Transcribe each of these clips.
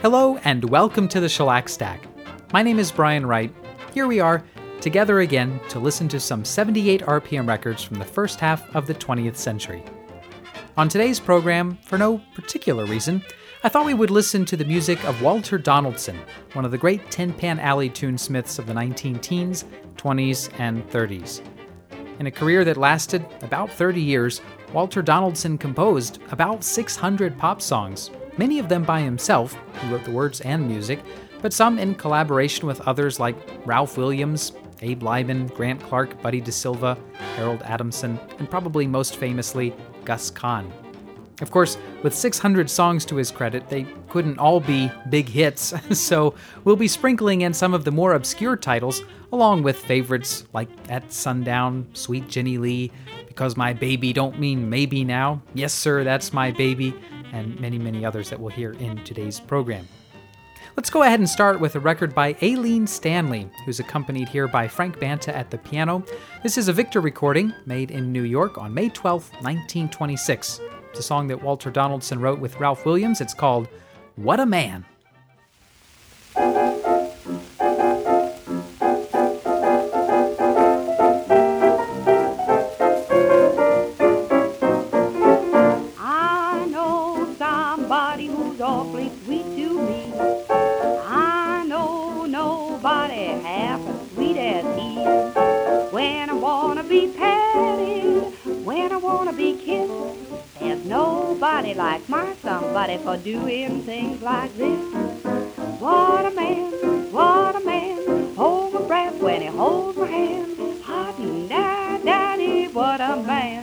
Hello and welcome to the Shellac Stack. My name is Brian Wright. Here we are, together again to listen to some 78 RPM records from the first half of the 20th century. On today's program, for no particular reason, I thought we would listen to the music of Walter Donaldson, one of the great Tin Pan Alley tunesmiths of the 19-teens, 20s, and 30s. In a career that lasted about 30 years, Walter Donaldson composed about 600 pop songs, many of them by himself, he wrote the words and music, but some in collaboration with others like Ralph Williams, Abe Lyman, Grant Clark, Buddy DeSilva, Harold Adamson, and probably most famously, Gus Kahn. Of course, with 600 songs to his credit, they couldn't all be big hits, so we'll be sprinkling in some of the more obscure titles, along with favorites like At Sundown, Sweet Jenny Lee, Because My Baby Don't Mean Maybe Now, Yes Sir, That's My Baby, and many, many others that we'll hear in today's program. Let's go ahead and start with a record by Aileen Stanley, who's accompanied here by Frank Banta at the piano. This is a Victor recording made in New York on May 12, 1926. It's a song that Walter Donaldson wrote with Ralph Williams. It's called What a Man. I know somebody who's awfully sweet to me. I know nobody half as sweet as he is. When I want to be petted, when I want to be kissed, there's nobody like my somebody for doing things like this. What a man, hold my breath when he holds my hand. Hot and daddy, what a man.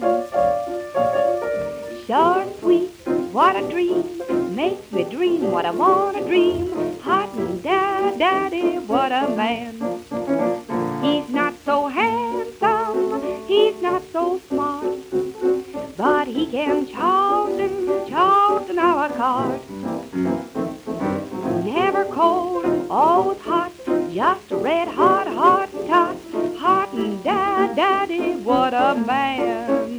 Short and sweet, what a dream, makes me dream what I want to dream. Hot and daddy, what a man. He's not so handsome, he's not so smart, but he can charlton our cart. Never cold, always hot, just a red hot, hot tot. Hot and daddy, what a man.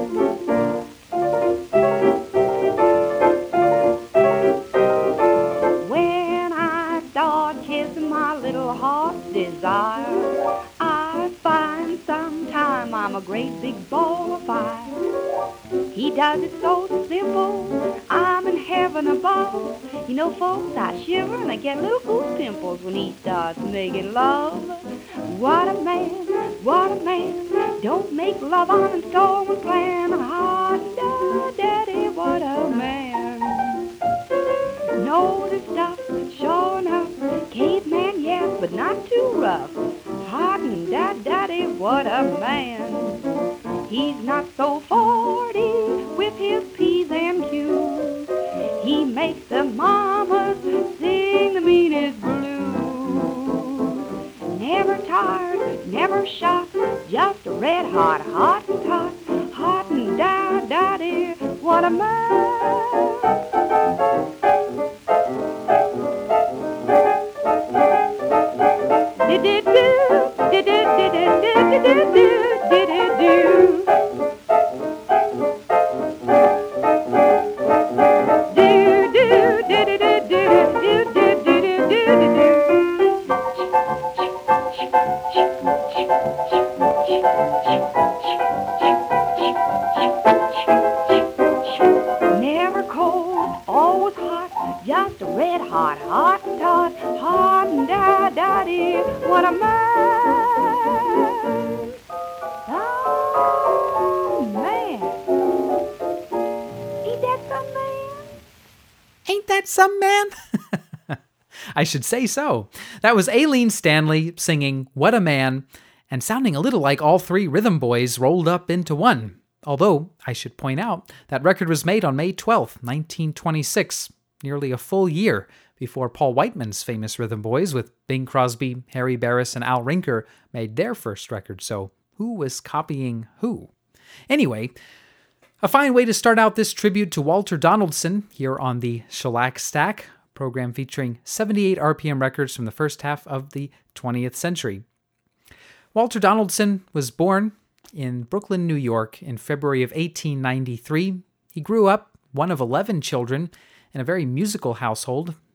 When I start kissing my little heart's desire, I find sometime I'm a great big ball of fire. He does it so simple, I'm in heaven above. You know, folks, I shiver and I get little goose pimples when he starts making love. What a man, don't make love on a stormy plan. Hot daddy, what a man. Know the stuff, sure enough, caveman, yes, but not too rough. Hot and daddy, what a man. He's not so 40 with his P's and Q's. He makes the mamas sing the meanest blues. Never tired, never shot, just a red hot, hot and tot. Hot and daddy, what a man. Never cold, always hot, just a red hot, hot tot. Hot and daddy, what a man. Oh, man. Ain't that some man? Ain't that some man? I should say so. That was Aileen Stanley singing What a Man, and sounding a little like all three Rhythm Boys rolled up into one. Although, I should point out, that record was made on May 12th, 1926, nearly a full year before Paul Whiteman's famous Rhythm Boys with Bing Crosby, Harry Barris, and Al Rinker made their first record, so who was copying who? Anyway, a fine way to start out this tribute to Walter Donaldson here on the Shellac Stack, program featuring 78 RPM records from the first half of the 20th century. Walter Donaldson was born in Brooklyn, New York in February of 1893. He grew up one of 11 children in a very musical household.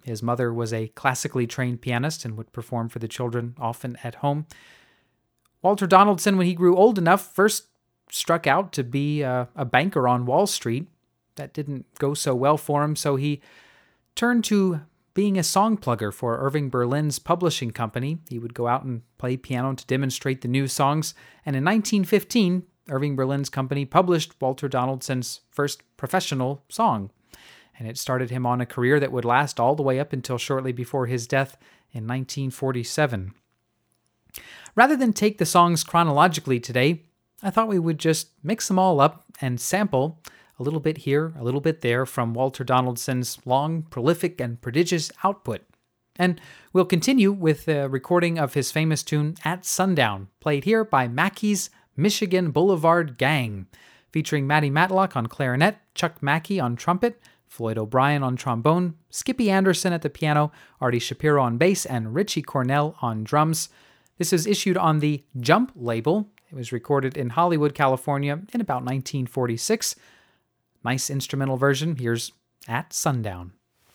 His mother was a classically trained pianist and would perform for the children often at home. Walter Donaldson, when he grew old enough, first struck out to be a banker on Wall Street. That didn't go so well for him, so he turned to being a song plugger for Irving Berlin's publishing company. He would go out and play piano to demonstrate the new songs, and in 1915, Irving Berlin's company published Walter Donaldson's first professional song, and it started him on a career that would last all the way up until shortly before his death in 1947. Rather than take the songs chronologically today, I thought we would just mix them all up and sample a little bit here, a little bit there from Walter Donaldson's long, prolific, and prodigious output. And we'll continue with a recording of his famous tune At Sundown, played here by Mackey's Michigan Boulevard Gang, featuring Matty Matlock on clarinet, Chuck Mackey on trumpet, Floyd O'Brien on trombone, Skippy Anderson at the piano, Artie Shapiro on bass, and Richie Cornell on drums. This is issued on the Jump label. It was recorded in Hollywood, California in about 1946. Nice instrumental version. Here's At Sundown.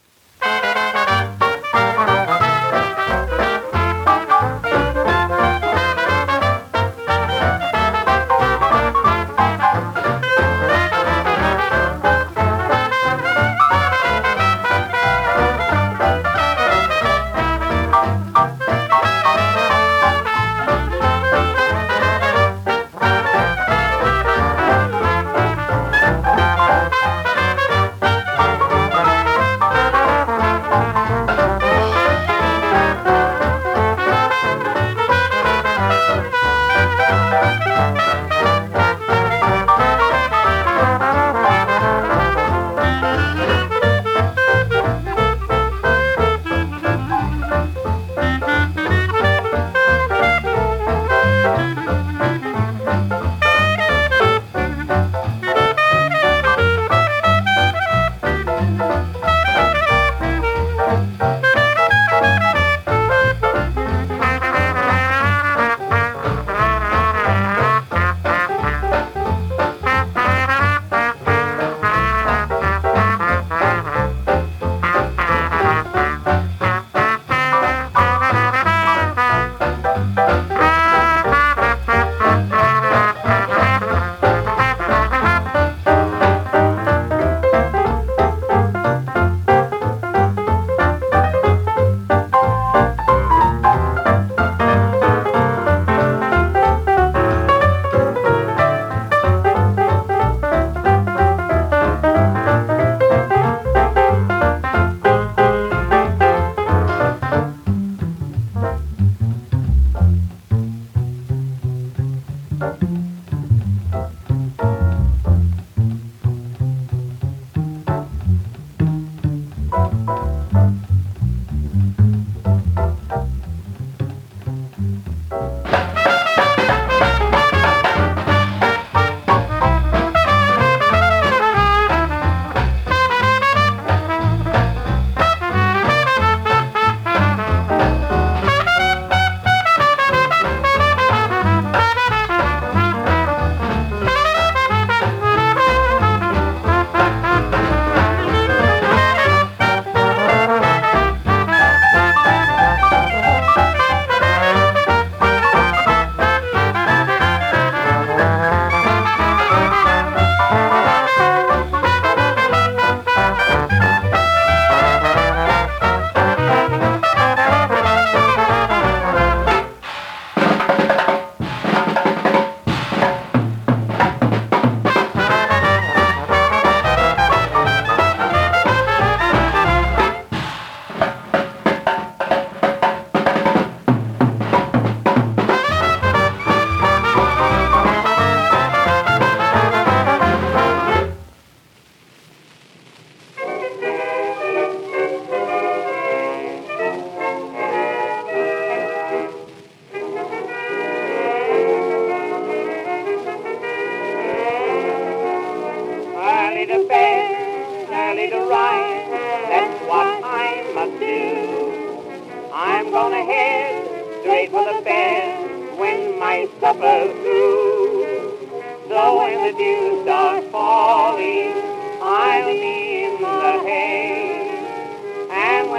gonna head straight for the bed when my supper's through. So when the dew starts falling, I'll be in the hay. And when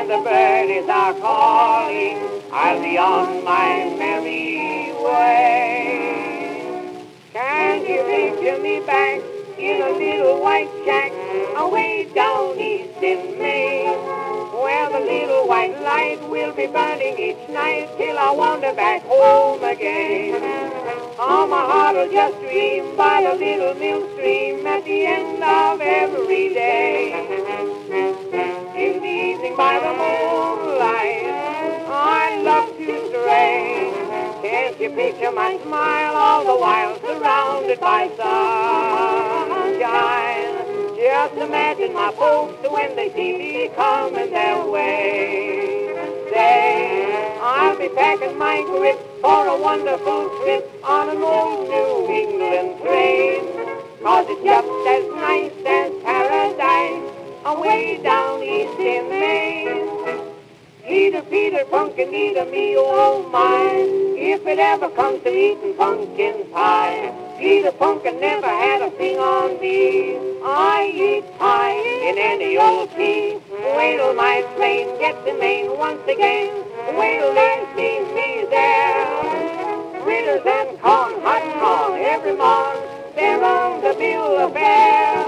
and the birdies are calling, I'll be on my merry way. Can you picture me back in a little white shack away down east in Maine, where the little white light will be burning each night till I wander back home again? Oh, my heart will just dream by the little mill stream at the end of every day. In the evening by the moonlight, I love to stray. Can't you picture my smile all the while surrounded by sunshine? Just imagine my folks when they see me coming their way. Say, I'll be packing my grip for a wonderful trip on an old New England train. 'Cause it's just as nice as paradise away down east in Maine. Peter, Peter, Punkanita, me, oh my, if it ever comes to eating pumpkin pie, Peter Punkin never had a thing on me. I eat pie in any old key. Wait till my train gets in Maine once again. Wait till they see me there. Fritters and corn, hot corn, every morn, they're on the bill of fare.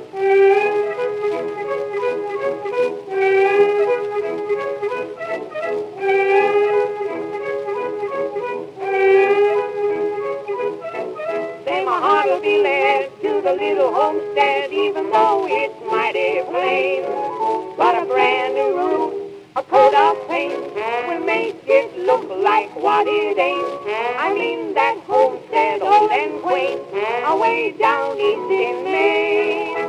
Say my heart will be led to the little homestead, even though it's mighty plain. But a brand new roof, a coat of paint, will make it look like what it ain't. I mean that homestead old and quaint, away down east in Maine.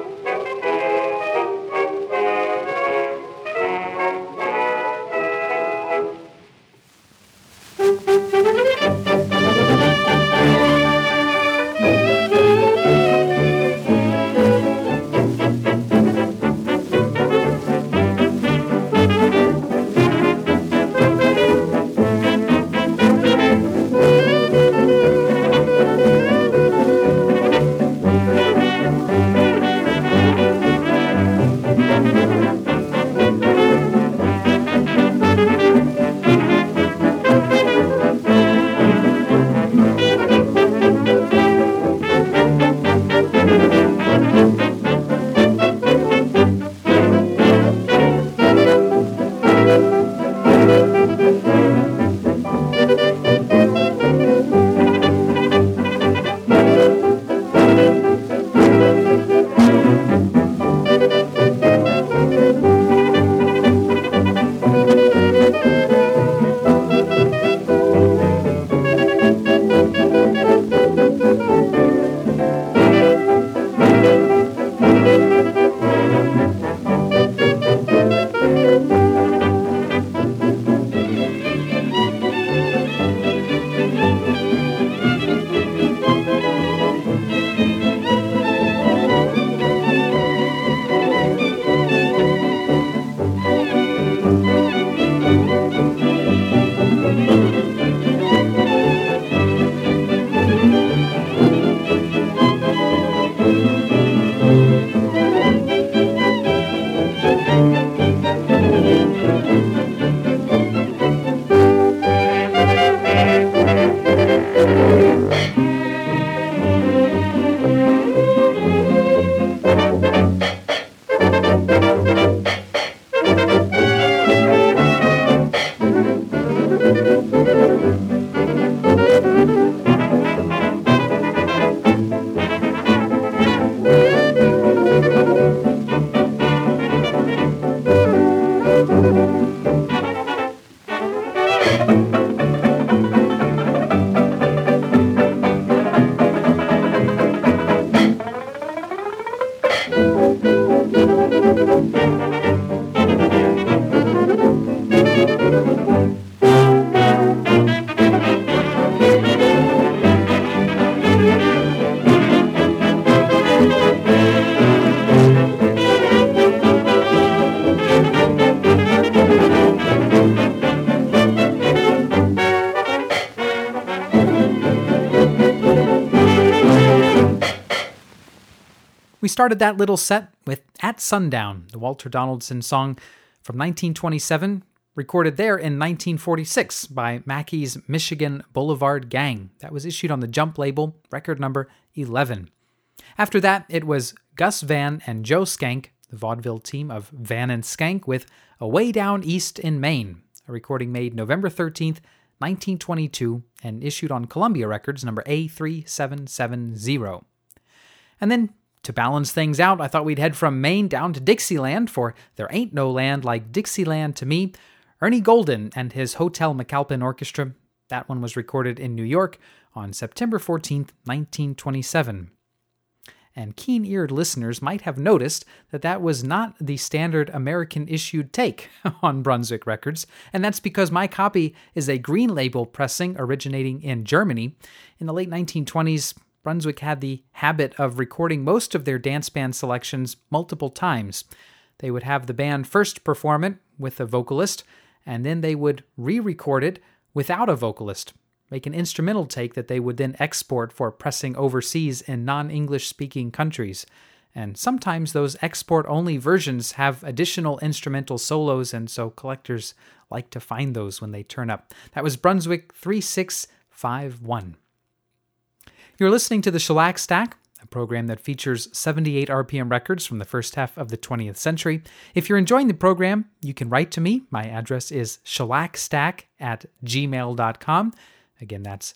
We started that little set with At Sundown, the Walter Donaldson song from 1927, recorded there in 1946 by Mackey's Michigan Boulevard Gang. That was issued on the Jump label, record number 11. After that, it was Gus Van and Joe Skank, the vaudeville team of Van and Skank, with Away Down East in Maine, a recording made November 13th, 1922, and issued on Columbia Records, number A3770. And then, to balance things out, I thought we'd head from Maine down to Dixieland for There Ain't No Land Like Dixieland to Me, Ernie Golden and his Hotel McAlpin Orchestra. That one was recorded in New York on September 14th, 1927. And keen-eared listeners might have noticed that that was not the standard American-issued take on Brunswick Records, and that's because my copy is a green label pressing originating in Germany. In the late 1920s, Brunswick had the habit of recording most of their dance band selections multiple times. They would have the band first perform it with a vocalist, and then they would re-record it without a vocalist, make an instrumental take that they would then export for pressing overseas in non-English speaking countries. And sometimes those export-only versions have additional instrumental solos, and so collectors like to find those when they turn up. That was Brunswick 3651. You're listening to the Shellac Stack, a program that features 78 RPM records from the first half of the 20th century. If you're enjoying the program, you can write to me. My address is shellacstack@gmail.com. Again, that's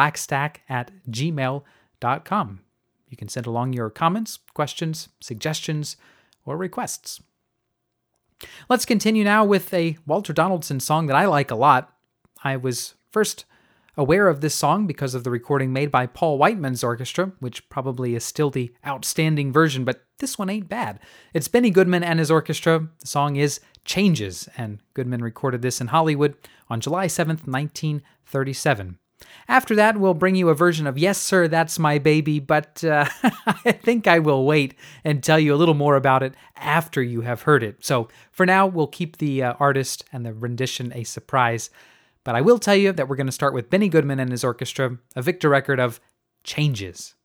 shellacstack@gmail.com. You can send along your comments, questions, suggestions, or requests. Let's continue now with a Walter Donaldson song that I like a lot. I was first aware of this song because of the recording made by Paul Whiteman's orchestra, which probably is still the outstanding version, but this one ain't bad. It's Benny Goodman and his orchestra. The song is Changes, and Goodman recorded this in Hollywood on July 7th, 1937. After that, we'll bring you a version of Yes, Sir, That's My Baby, but I think I will wait and tell you a little more about it after you have heard it. So for now, we'll keep the artist and the rendition a surprise. But I will tell you that we're going to start with Benny Goodman and his orchestra, a Victor record of Changes.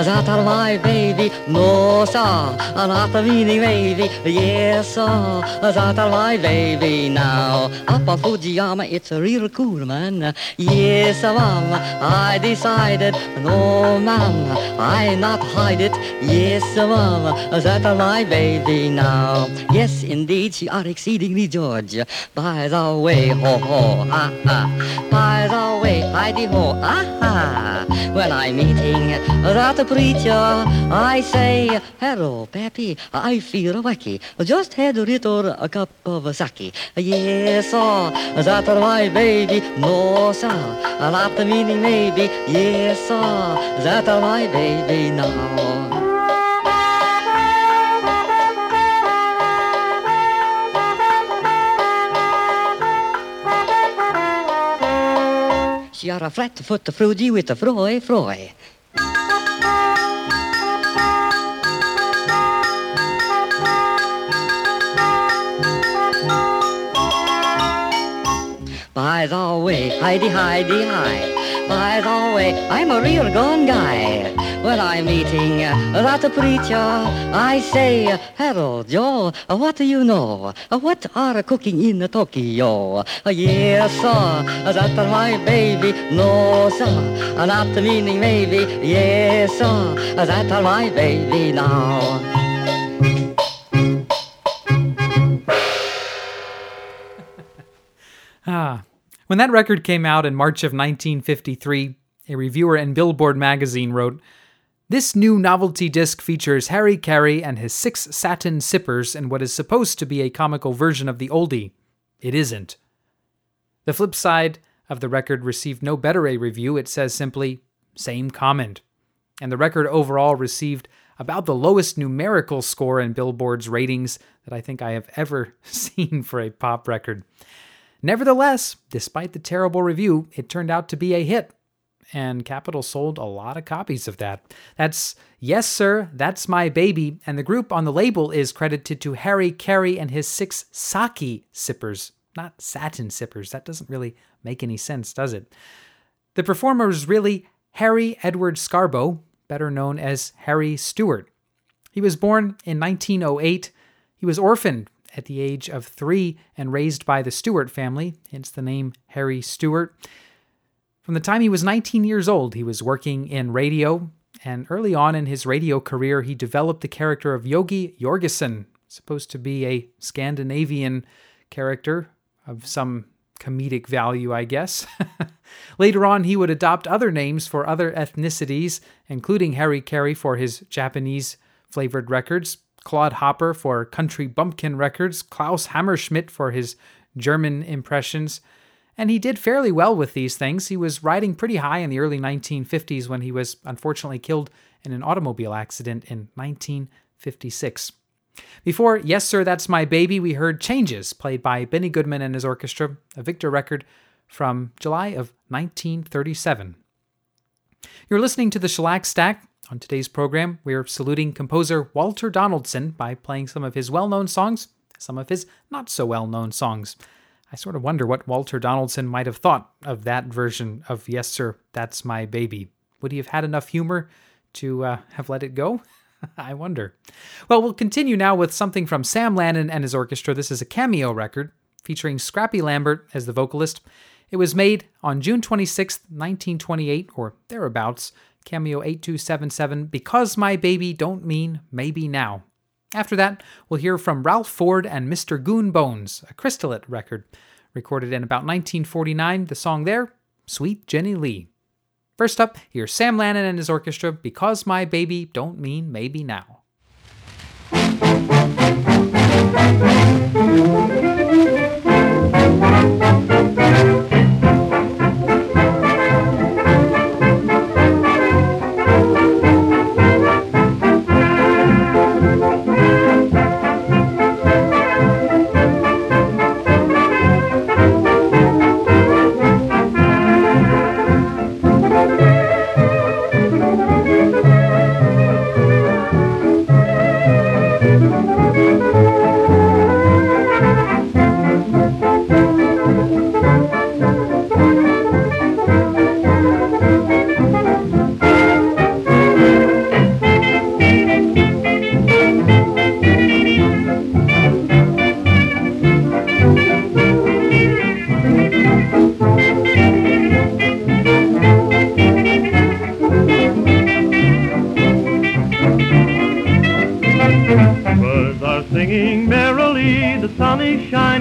that are my baby. No, sir, not the meaning maybe. Yes, sir, that are my baby now. Up on Fujiyama, it's a real cool, man. Yes, ma'am, I decided. No, ma'am, I not hide it. Yes, ma'am, that are my baby now. Yes, indeed, she are exceedingly George. By the way, ho ho, ha ha. By the way, Heidi ho, ha ha. When I'm meeting that preacher, I say, hello, Pappy, I feel wacky. Just had a little a cup of sake. Yes, sir, that are my baby. No, sir, not the meaning maybe. Yes, sir, that are my baby now. She are a flat-foot fruity with a froy. By the way, Heidi, hi. By the way, I'm a real gone guy. When I'm meeting that preacher, I say, hello, Joe, what do you know? What are cooking in Tokyo? Yes, sir, that's my baby. No, sir, not meaning maybe. Yes, sir, that's my baby now. When that record came out in March of 1953, a reviewer in Billboard magazine wrote, "This new novelty disc features Harry Carey and his 6 satin sippers in what is supposed to be a comical version of the oldie. It isn't." The flip side of the record received no better a review. It says simply, "Same comment." And the record overall received about the lowest numerical score in Billboard's ratings that I think I have ever seen for a pop record. Nevertheless, despite the terrible review, it turned out to be a hit, and Capitol sold a lot of copies of that. That's Yes Sir, That's My Baby, and the group on the label is credited to Harry Carey and his 6 sake sippers, not satin sippers. That doesn't really make any sense, does it? The performer is really Harry Edward Scarbo, better known as Harry Stewart. He was born in 1908. He was orphaned at the age of 3 and raised by the Stewart family, hence the name Harry Stewart. From the time he was 19 years old, he was working in radio, and early on in his radio career, he developed the character of Yogi Jorgensen, supposed to be a Scandinavian character of some comedic value, I guess. Later on, he would adopt other names for other ethnicities, including Harry Carey for his Japanese-flavored records, Claude Hopper for Country Bumpkin Records, Klaus Hammerschmidt for his German impressions, and he did fairly well with these things. He was riding pretty high in the early 1950s when he was unfortunately killed in an automobile accident in 1956. Before Yes Sir, That's My Baby, we heard Changes, played by Benny Goodman and his orchestra, a Victor record from July of 1937. You're listening to the Shellac Stack. On today's program, we're saluting composer Walter Donaldson by playing some of his well-known songs, some of his not-so-well-known songs. I sort of wonder what Walter Donaldson might have thought of that version of Yes Sir, That's My Baby. Would he have had enough humor to have let it go? I wonder. Well, we'll continue now with something from Sam Lannon and his orchestra. This is a cameo record featuring Scrappy Lambert as the vocalist. It was made on June 26, 1928, or thereabouts, Cameo 8277, Because My Baby Don't Mean Maybe Now. After that, we'll hear from Ralph Ford and Mr. Goon Bones, a Crystallit record, recorded in about 1949. The song there, Sweet Jenny Lee. First up, here's Sam Lannon and his orchestra, Because My Baby Don't Mean Maybe Now.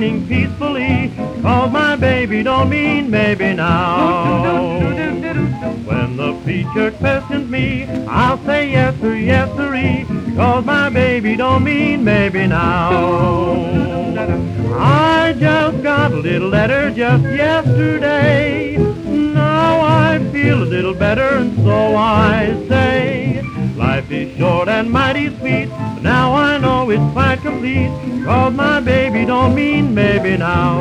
singing peacefully, 'cause my baby don't mean maybe now. When the preacher questions me, I'll say yes sirree, 'cause my baby don't mean maybe now. I just got a little letter just yesterday. Now I feel a little better, and so I say, life is short and mighty sweet, but now I know it's quite complete, 'cause my baby don't mean maybe now.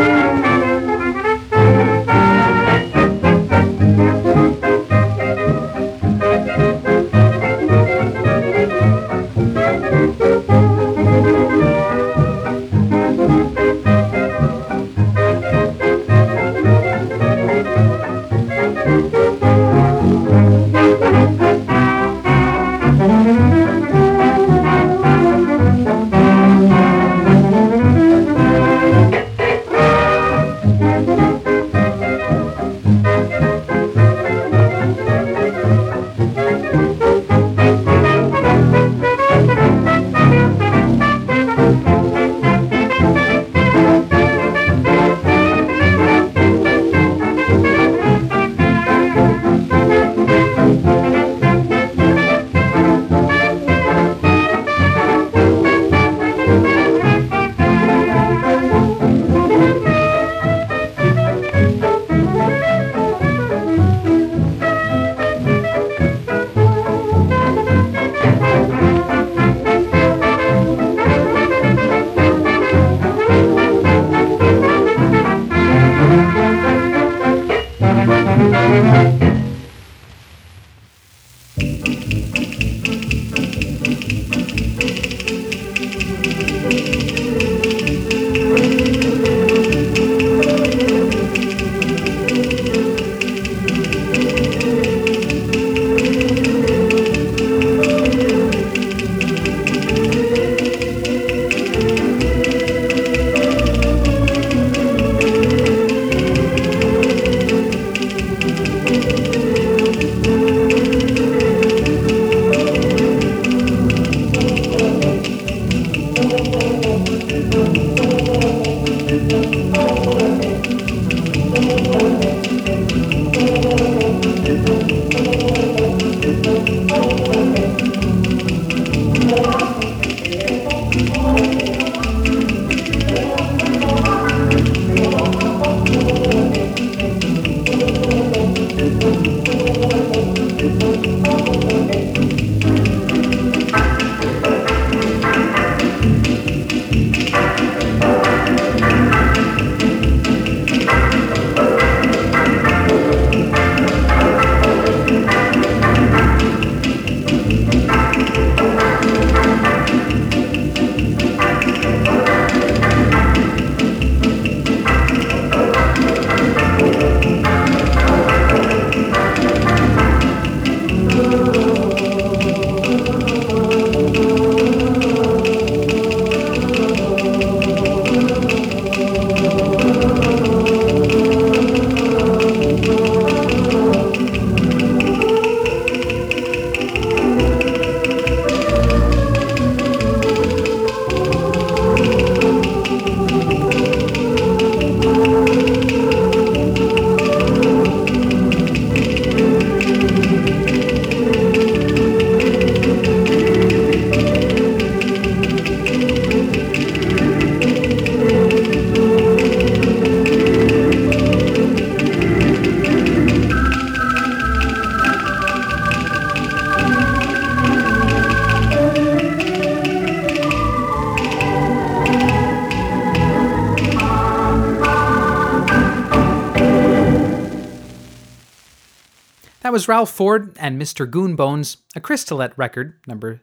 That was Ralph Ford and Mr. Goonbones, a Crystalette record, number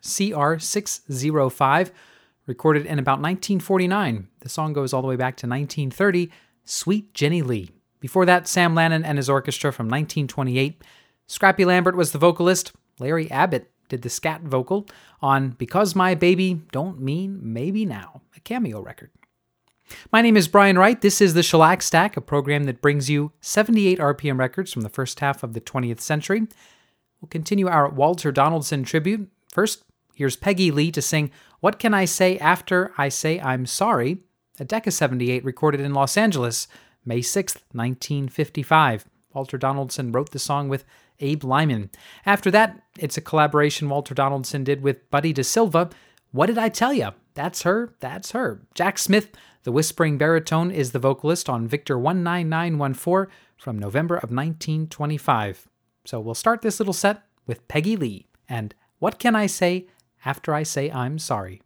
CR605, recorded in about 1949. The song goes all the way back to 1930, Sweet Jenny Lee. Before that, Sam Lannon and his orchestra from 1928. Scrappy Lambert was the vocalist. Larry Abbott did the scat vocal on Because My Baby Don't Mean Maybe Now, a cameo record. My name is Brian Wright. This is the Shellac Stack, a program that brings you 78 RPM records from the first half of the 20th century. We'll continue our Walter Donaldson tribute. First, here's Peggy Lee to sing What Can I Say After I Say I'm Sorry, a Decca 78 recorded in Los Angeles, May 6, 1955. Walter Donaldson wrote the song with Abe Lyman. After that, it's a collaboration Walter Donaldson did with Buddy DeSilva. What Did I Tell Ya? That's her, that's her. Jack Smith, the whispering baritone, is the vocalist on Victor 19914 from November of 1925. So we'll start this little set with Peggy Lee and What Can I Say After I Say I'm Sorry?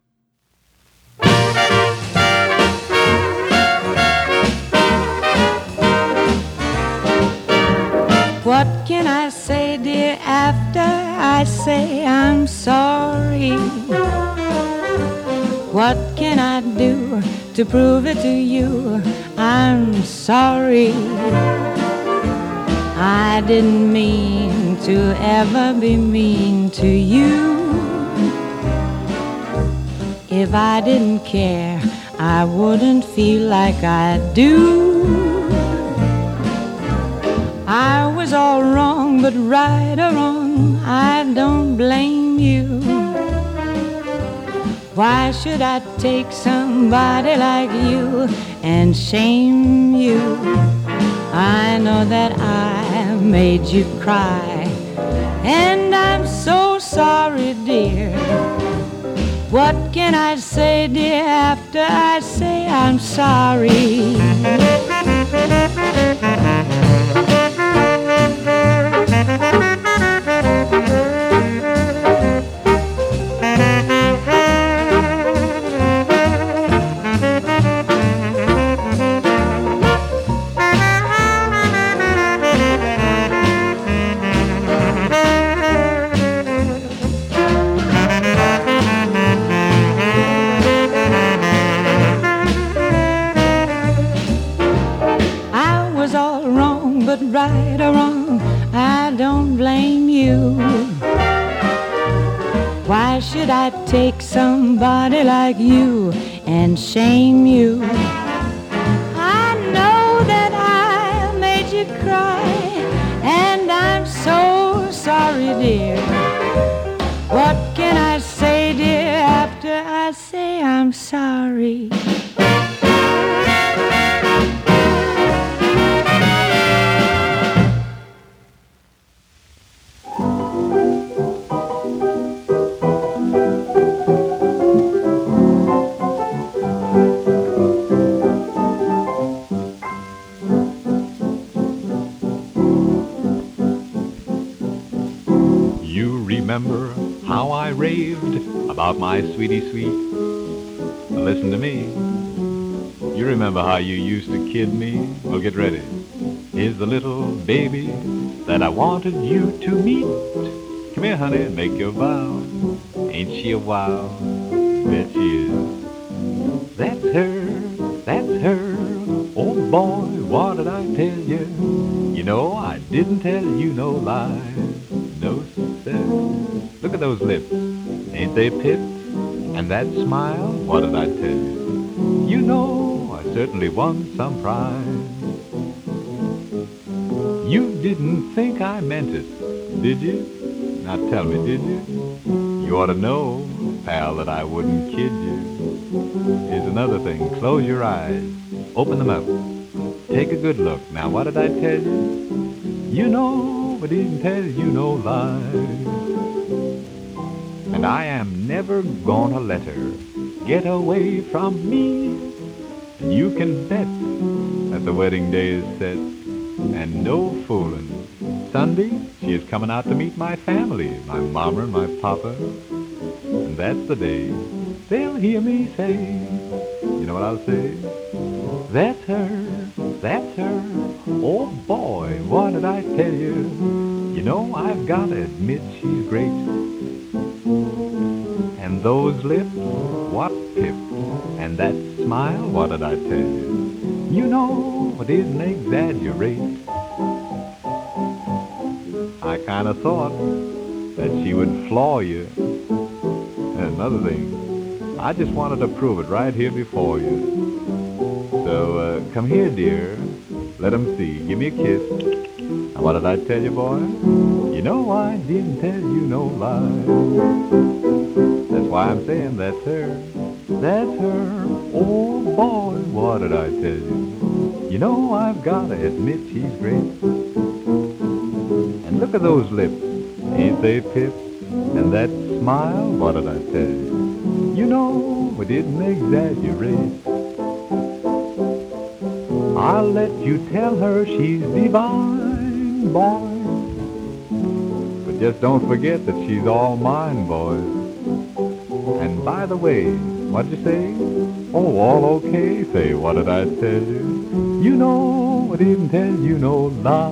What can I say, dear, after I say I'm sorry? What can I do to prove it to you? I'm sorry. I didn't mean to ever be mean to you. If I didn't care, I wouldn't feel like I do. I was all wrong, but right or wrong, I don't blame you. Why should I take somebody like you and shame you? I know that I made you cry, and I'm so sorry, dear. What can I say, dear, after I say I'm sorry? Right or wrong, I don't blame you. Why should I take somebody like you and shame you? I know that I made you cry, and I'm so sorry, dear. What can I say, dear, after I say I'm sorry? Remember how I raved about my sweetie sweet? Listen to me. You remember how you used to kid me? Well, get ready. Here's the little baby that I wanted you to meet. Come here, honey, and make your bow. Ain't she a wow? Bet she is. That's her, that's her. Oh boy, what did I tell you? You know I didn't tell you no lies. No, sir. Look at those lips. Ain't they pips? And that smile, what did I tell you? You know I certainly won some prize. You didn't think I meant it, did you? Now tell me, did you? You ought to know, pal, that I wouldn't kid you. Here's another thing. Close your eyes. Open them up. Take a good look. Now what did I tell you? You know I didn't tell you no lies. And I am never gonna let her get away from me. And you can bet that the wedding day is set, and no fooling. Sunday, she is coming out to meet my family, my mama and my papa. And that's the day they'll hear me say, you know what I'll say? That's her, that's her. Oh boy, what did I tell you? You know, I've got to admit she's great. And those lips, what pip. And that smile, what did I tell you? You know, it isn't exaggerate. I kind of thought that she would floor you. And another thing, I just wanted to prove it right here before you. So, come here, dear. Let 'em see. Give me a kiss. Now, what did I tell you, boy? You know I didn't tell you no lie. That's why I'm saying that's her. That's her. Oh boy, what did I tell you? You know, I've gotta admit she's great. And look at those lips, ain't they pip? And that smile, what did I tell you? You know, we didn't exaggerate. I'll let you tell her she's divine, boy. But just don't forget that she's all mine, boys. And by the way, what'd you say? Oh, all okay. Say, what did I tell you? You know, I didn't tell you no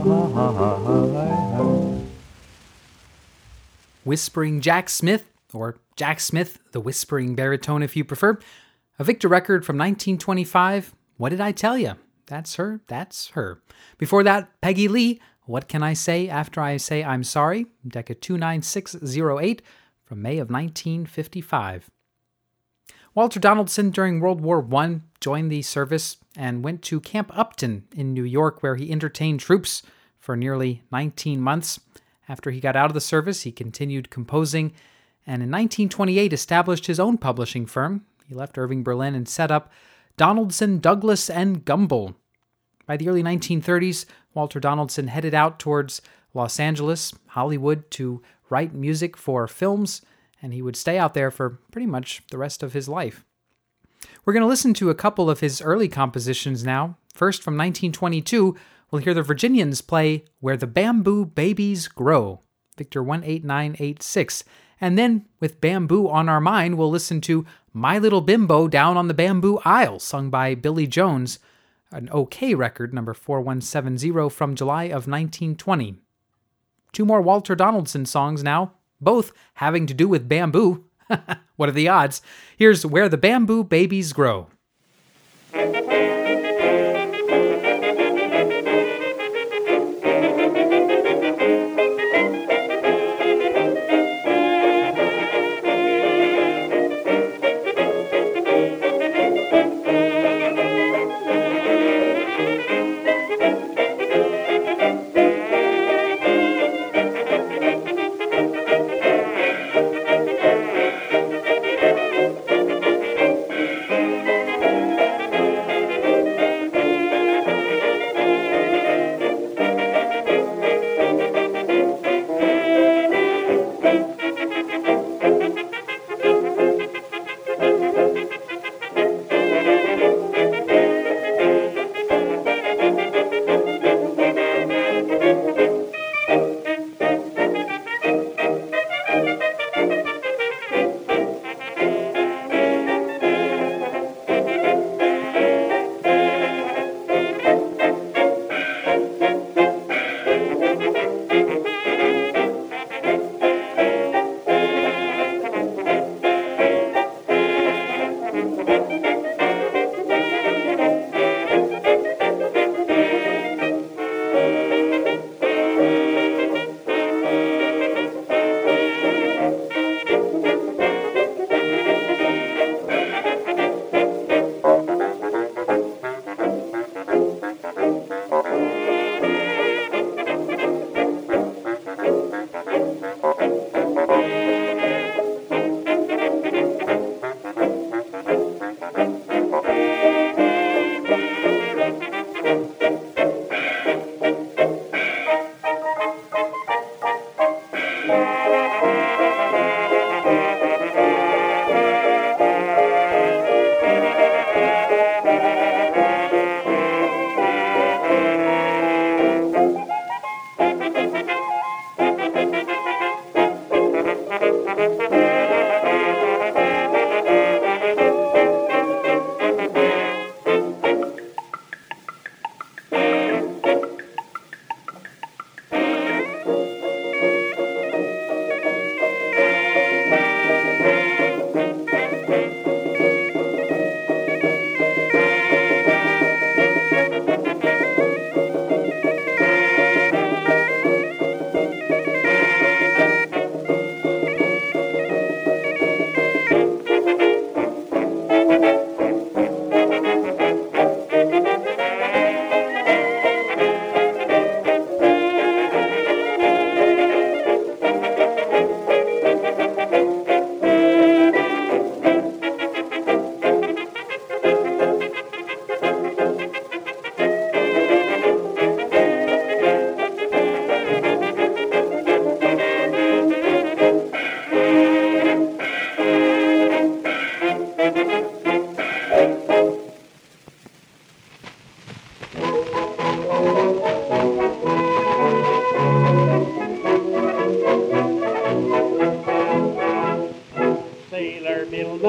lie. Whispering Jack Smith, or Jack Smith, the Whispering Baritone if you prefer. A Victor record from 1925, What Did I Tell Ya? That's her, that's her. Before that, Peggy Lee, What Can I Say After I Say I'm Sorry? Decca 29608 from May of 1955. Walter Donaldson, during World War I, joined the service and went to Camp Upton in New York, where he entertained troops for nearly 19 months. After he got out of the service, he continued composing, and in 1928 established his own publishing firm. He left Irving Berlin and set up Donaldson, Douglas, and Gumble. By the early 1930s, Walter Donaldson headed out towards Los Angeles, Hollywood, to write music for films, and he would stay out there for pretty much the rest of his life. We're going to listen to a couple of his early compositions now. First, from 1922, we'll hear the Virginians play Where the Bamboo Babies Grow, Victor 18986. And then, with Bamboo on our mind, we'll listen to My Little Bimbo Down on the Bamboo Aisle, sung by Billy Jones, an OK record, number 4170, from July of 1920. Two more Walter Donaldson songs now, both having to do with bamboo. What are the odds? Here's Where the Bamboo Babies Grow.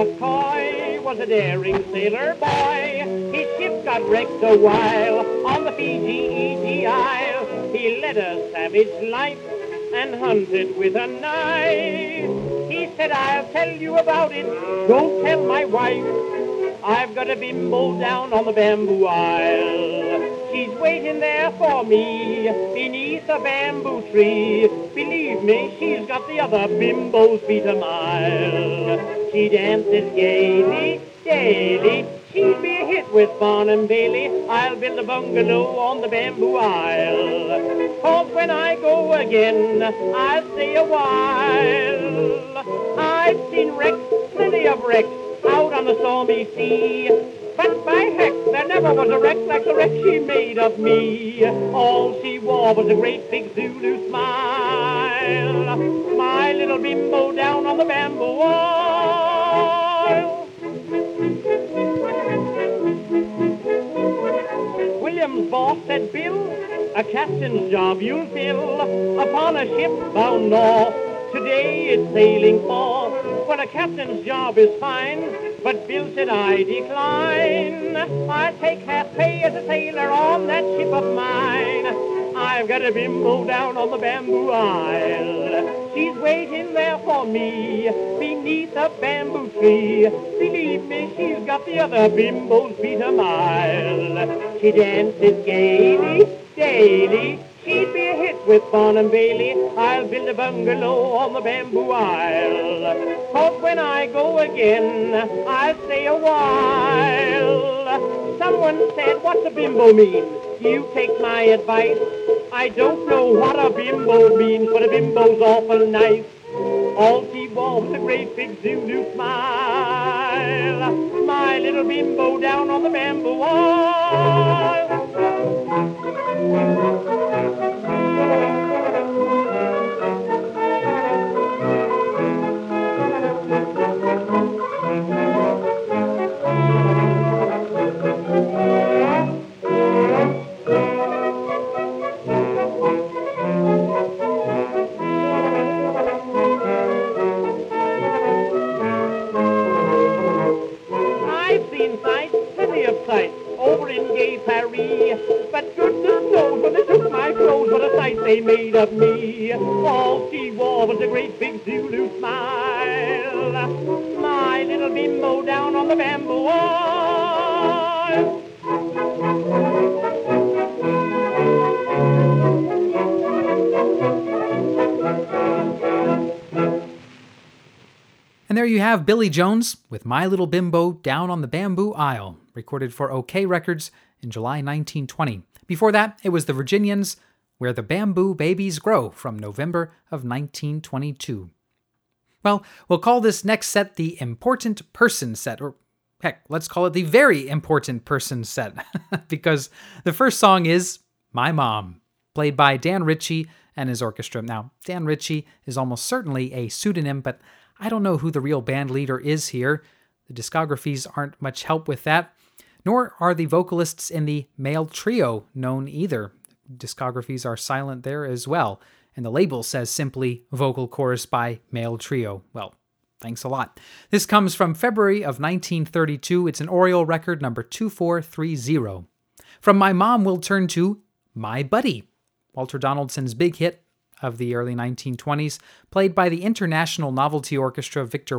McCoy was a daring sailor boy. His ship got wrecked a while on the Fiji Isle. He led a savage life and hunted with a knife. He said, I'll tell you about it, don't tell my wife. I've got a bimbo down on the Bamboo Isle. She's waiting there for me beneath a bamboo tree. Believe me, she's got the other bimbo's feet a mile. She dances gaily, daily. She'll be a hit with Barnum Bailey. I'll build a bungalow on the Bamboo Isle. 'Cause when I go again, I'll stay a while. I've seen wrecks, plenty of wrecks, out on the stormy sea. But by heck, there never was a wreck like the wreck she made of me. All she wore was a great big Zulu smile. My little bimbo down on the Bamboo Isle. William's boss said, Bill, a captain's job you'll fill upon a ship bound north. Today it's sailing for. Well, a captain's job is fine, but Bill said I decline. I'll take half pay as a sailor on that ship of mine. I've got a bimbo down on the Bamboo Isle. She's waiting there for me beneath a bamboo tree. Believe me, she's got the other bimbo's feet a mile. She dances gaily, daily. She'd be a hit with Barnum Bailey. I'll build a bungalow on the Bamboo Isle. 'Cause when I go again, I'll stay a while. Someone said, what's a bimbo mean? You take my advice. I don't know what a bimbo means, but a bimbo's awful nice. All she wore was a great big Zulu smile. My little bimbo down on the Bamboo Isle. Over in gay Paris, but goodness knows when they took my clothes, what a sight they made of me. All she wore was a great big Zulu smile. My little bimbo down on the Bamboo Isle. And there you have Billy Jones with My Little Bimbo Down on the Bamboo Isle, recorded for OK Records in July 1920. Before that, it was the Virginians, Where the Bamboo Babies Grow, from November of 1922. Well, we'll call this next set the Important Person set, or heck, let's call it the Very Important Person set, because the first song is My Mom, played by Dan Ritchie and his orchestra. Now, Dan Ritchie is almost certainly a pseudonym, but I don't know who the real band leader is here. The discographies aren't much help with that, nor are the vocalists in the male trio known either. Discographies are silent there as well, and the label says simply vocal chorus by male trio. Well, thanks a lot. This comes from February of 1932. It's an Oriole record number 2430. From My Mom, we'll turn to My Buddy, Walter Donaldson's big hit of the early 1920s, played by the International Novelty Orchestra Victor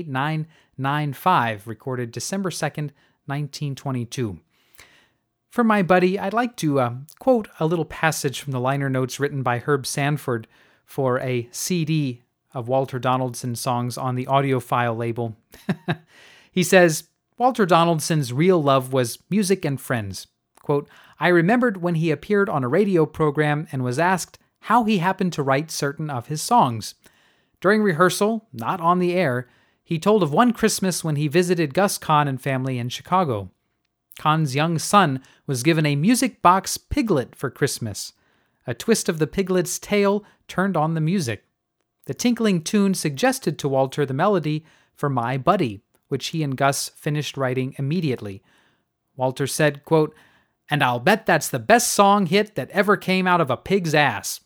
18995, recorded December 2nd, 1922. For My Buddy, I'd like to quote a little passage from the liner notes written by Herb Sanford for a CD of Walter Donaldson songs on the audiophile label. He says, Walter Donaldson's real love was music and friends. Quote, I remembered when he appeared on a radio program and was asked how he happened to write certain of his songs. During rehearsal, not on the air, he told of one Christmas when he visited Gus Kahn and family in Chicago. Kahn's young son was given a music box Piglet for Christmas. A twist of the piglet's tail turned on the music. The tinkling tune suggested to Walter the melody for My Buddy, which he and Gus finished writing immediately. Walter said, quote, and I'll bet that's the best song hit that ever came out of a pig's ass.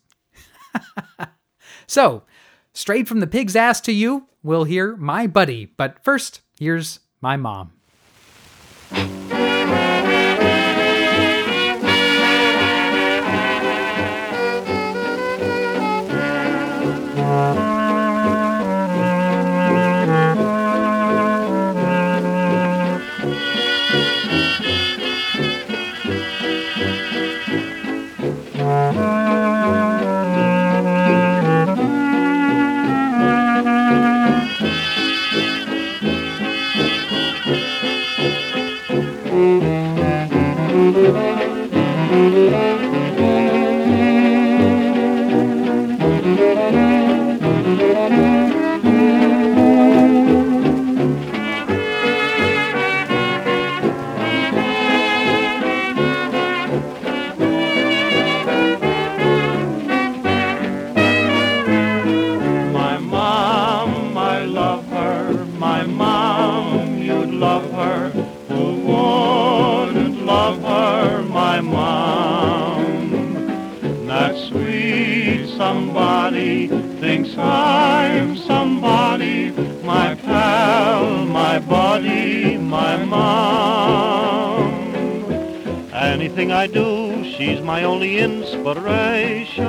So, straight from the pig's ass to you, we'll hear My Buddy, but first, Here's My Mom. Somebody thinks I'm somebody, my pal, my buddy, my mom. Anything I do, she's my only inspiration.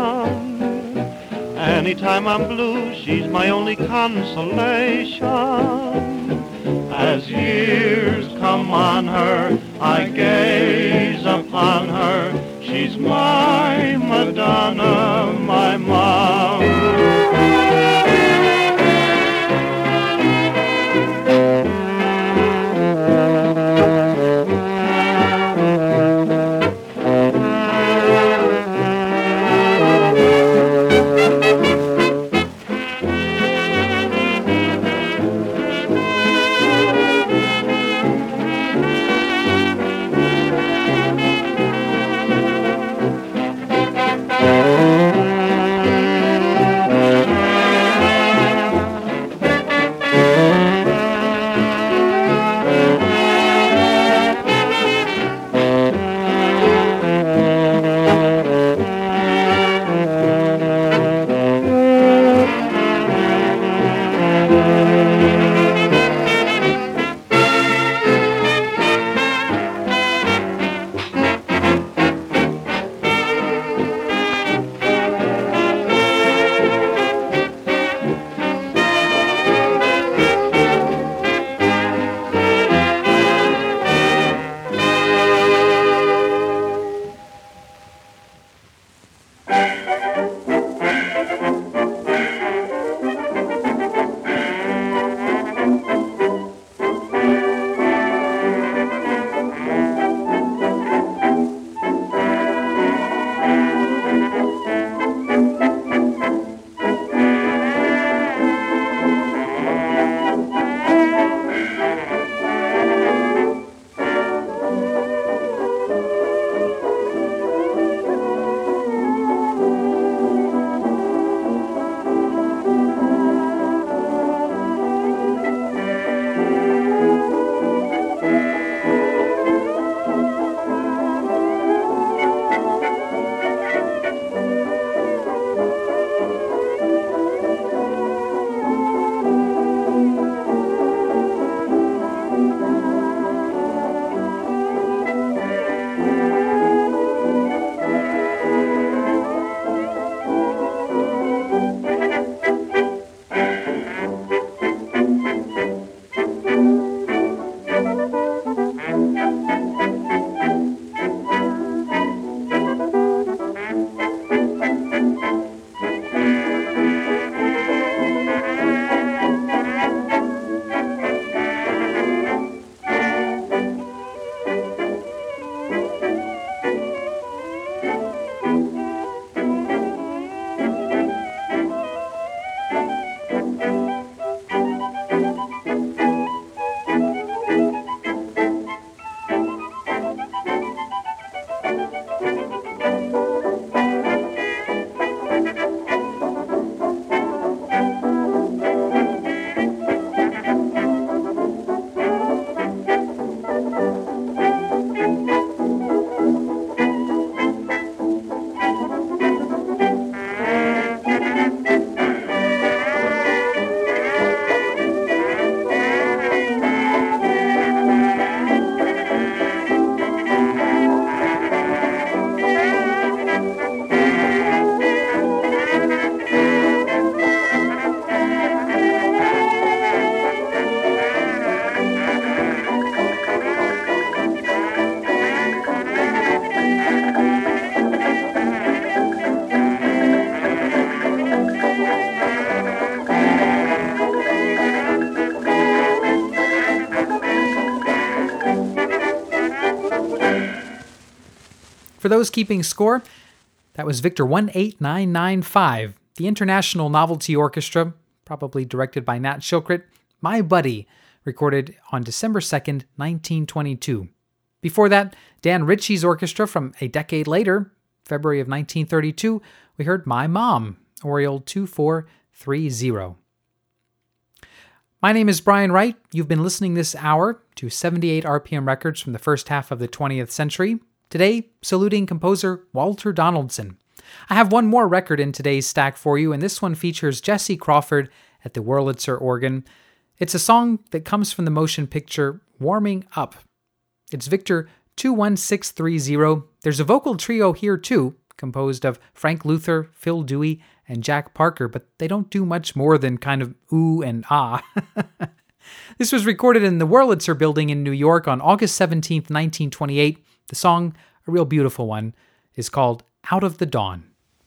Anytime I'm blue, she's my only consolation. As years come on her, I gaze upon her. She's my Madonna, my mom. For those keeping score, that was Victor 18995, the International Novelty Orchestra, probably directed by Nat Shilkret, My Buddy, recorded on December 2nd, 1922. Before that, Dan Ritchie's orchestra from a decade later, February of 1932, we heard My Mom, Oriole 2430. My name is Brian Wright. You've been listening this hour to 78 RPM records from the first half of the 20th century. Today, saluting composer Walter Donaldson. I have one more record in today's stack for you, and this one features Jesse Crawford at the Wurlitzer organ. It's a song that comes from the motion picture Warming Up. It's Victor 21630. There's a vocal trio here too, composed of Frank Luther, Phil Dewey, and Jack Parker, but they don't do much more than kind of ooh and ah. This was recorded in the Wurlitzer Building in New York on August 17th, 1928. The song, a real beautiful one, is called Out of the Dawn.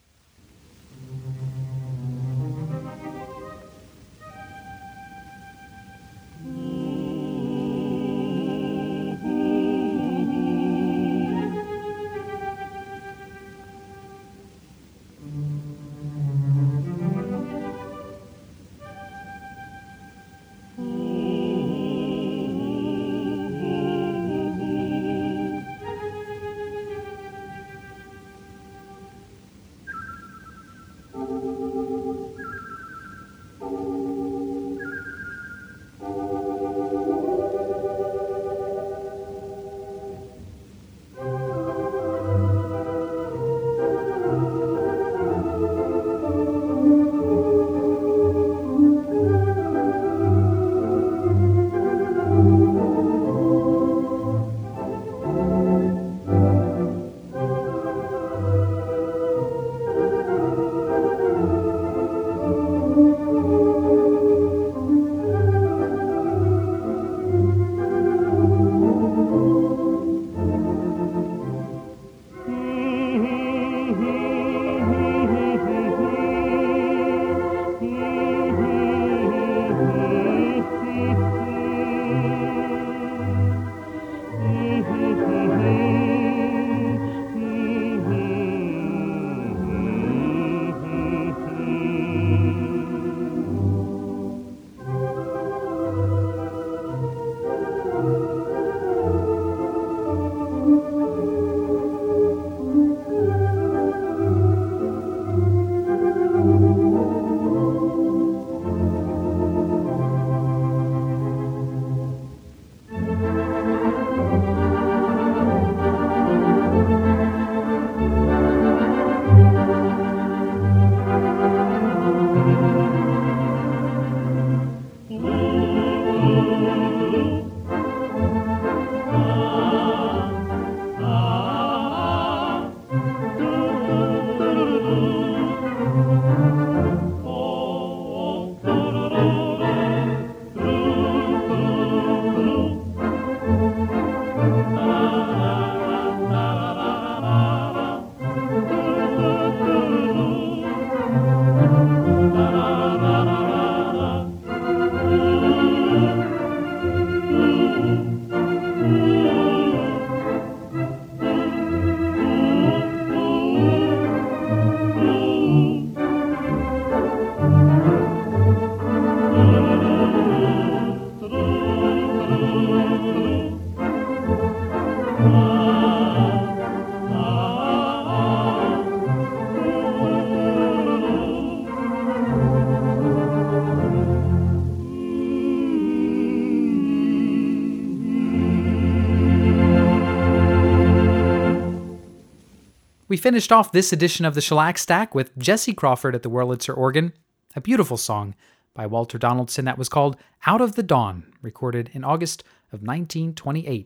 We finished off this edition of the Shellac Stack with Jesse Crawford at the Wurlitzer organ, a beautiful song by Walter Donaldson that was called Out of the Dawn, recorded in August of 1928.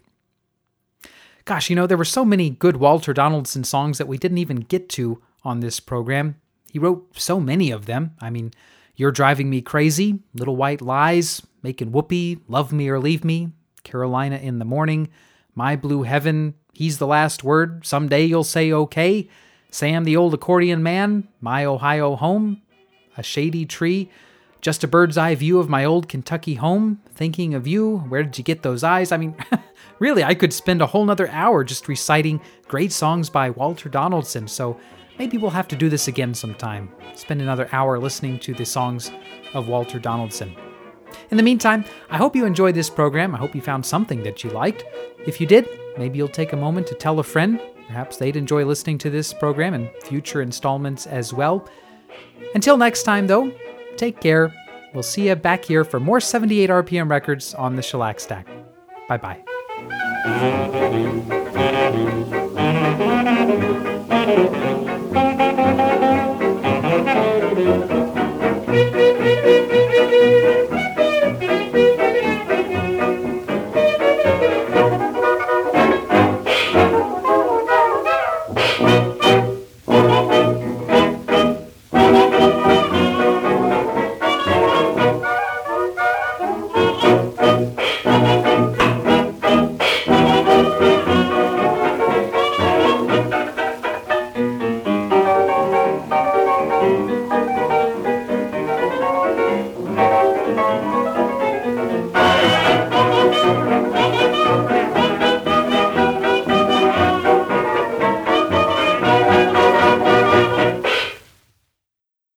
Gosh, there were so many good Walter Donaldson songs that we didn't even get to on this program. He wrote so many of them. I mean, You're Driving Me Crazy, Little White Lies, Making Whoopee, Love Me or Leave Me, Carolina in the Morning, My Blue Heaven, He's the Last Word, Someday You'll Say Okay, Sam the Old Accordion Man, My Ohio Home, A Shady Tree, Just a bird's eye view of my old Kentucky home, thinking of you. Where did you get those eyes? I mean, really, I could spend a whole nother hour just reciting great songs by Walter Donaldson, so maybe we'll have to do this again sometime. Spend another hour listening to the songs of Walter Donaldson. In the meantime, I hope you enjoyed this program. I hope you found something that you liked. If you did, maybe you'll take a moment to tell a friend. Perhaps they'd enjoy listening to this program and future installments as well. Until next time, though, take care. We'll see you back here for more 78 RPM records on the Shellac Stack. Bye-bye.